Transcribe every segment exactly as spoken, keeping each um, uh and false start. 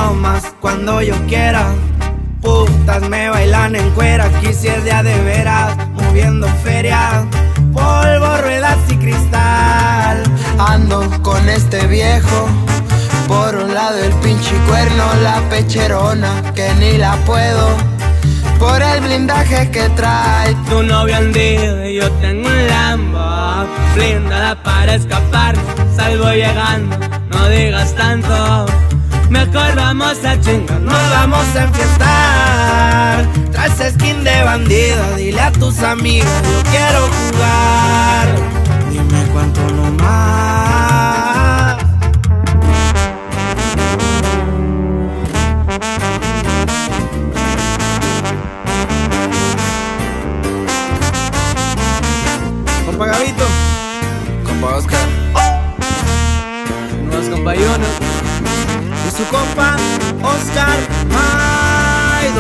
más cuando yo quiera. Putas me bailan en cuera, aquí si es día de veras, moviendo feria, polvo, ruedas y cristal. Ando con este viejo, por un lado el pinche cuerno, la pecherona que ni la puedo, por el blindaje que trae. Tu novio andido y yo tengo un Lambo, blindada para escapar, salgo llegando, no digas tanto. Mejor vamos a chingar, nos vamos a enfiestar. Traes skin de bandido, dile a tus amigos, yo quiero jugar. Dime cuánto no más. Compa Gabito, compa Oscar, no es compa Yuno y su compa Oscar Maido.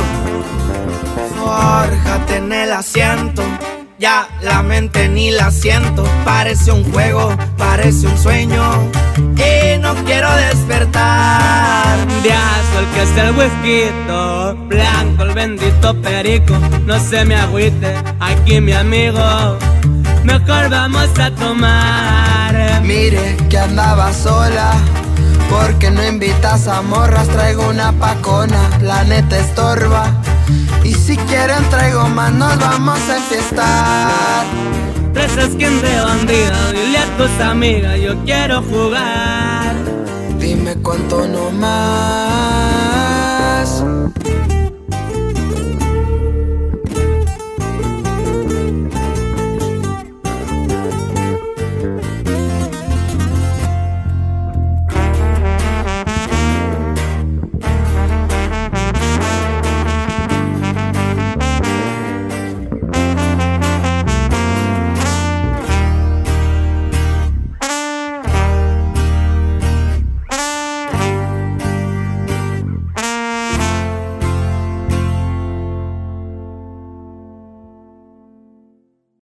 Fórjate en el asiento, ya la mente ni la siento. Parece un juego, parece un sueño y no quiero despertar. De azul que es el whisky, blanco el bendito perico. No se me agüite, aquí mi amigo, mejor vamos a tomar. Mire que andaba sola, porque no invitas a morras, traigo una pacona, la neta estorba. Y si quieren traigo más, nos vamos a enfiestar. Tres skin de bandido, dile a tus amigas, yo quiero jugar. Dime cuánto no más.